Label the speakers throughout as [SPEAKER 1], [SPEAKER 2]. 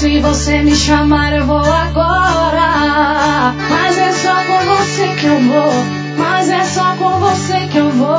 [SPEAKER 1] Se você me chamar eu vou agora. Mas é só com você que eu vou. Mas é só com você que eu vou.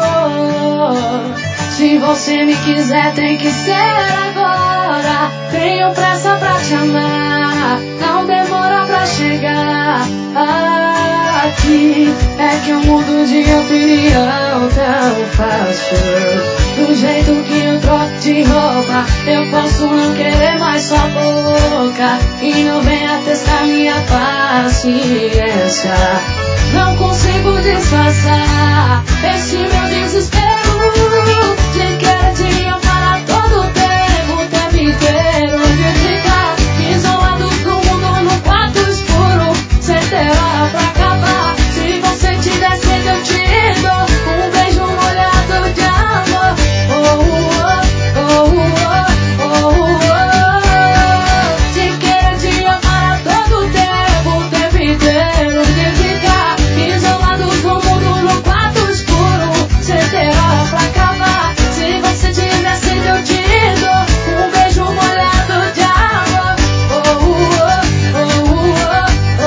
[SPEAKER 1] Se você me quiser tem que ser agora. Tenho pressa pra te amar, não demora pra chegar aqui. É que eu mudo de opinião tão fácil. Do jeito que eu troco de roupa, eu posso não querer mais sua boca. E não venha testar minha paciência, não consigo disfarçar esse meu desespero de querer te amar a todo tempo, o tempo inteiro. De ficar isolado do mundo no quarto escuro, sem ter hora pra acabar. Se você tiver sede eu te dou um beijo molhado de amor. Oh, oh, oh, oh, oh, oh. De querer te amar a todo tempo, o tempo inteiro. De ficar isolado do mundo no quarto escuro, sem ter hora pra acabar. Se você tiver sede eu te dou um beijo molhado de amor. Oh, oh, oh, oh, oh,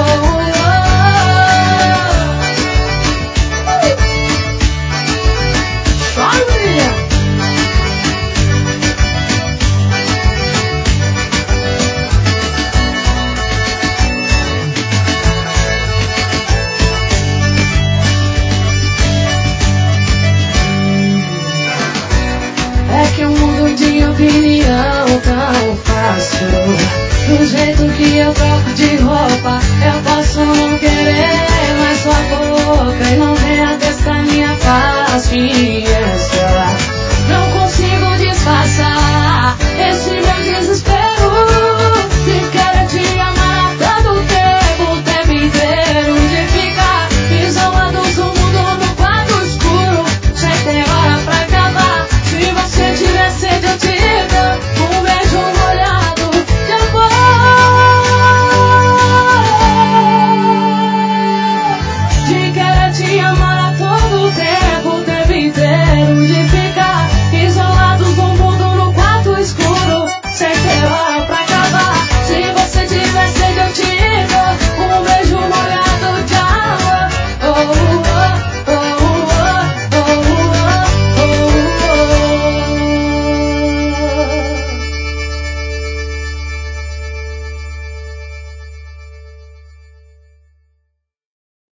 [SPEAKER 1] é que eu mudo de opinião tão fácil. Do jeito que eu troco de roupa, eu posso não querer mais sua boca. E não venha testar minha paciência,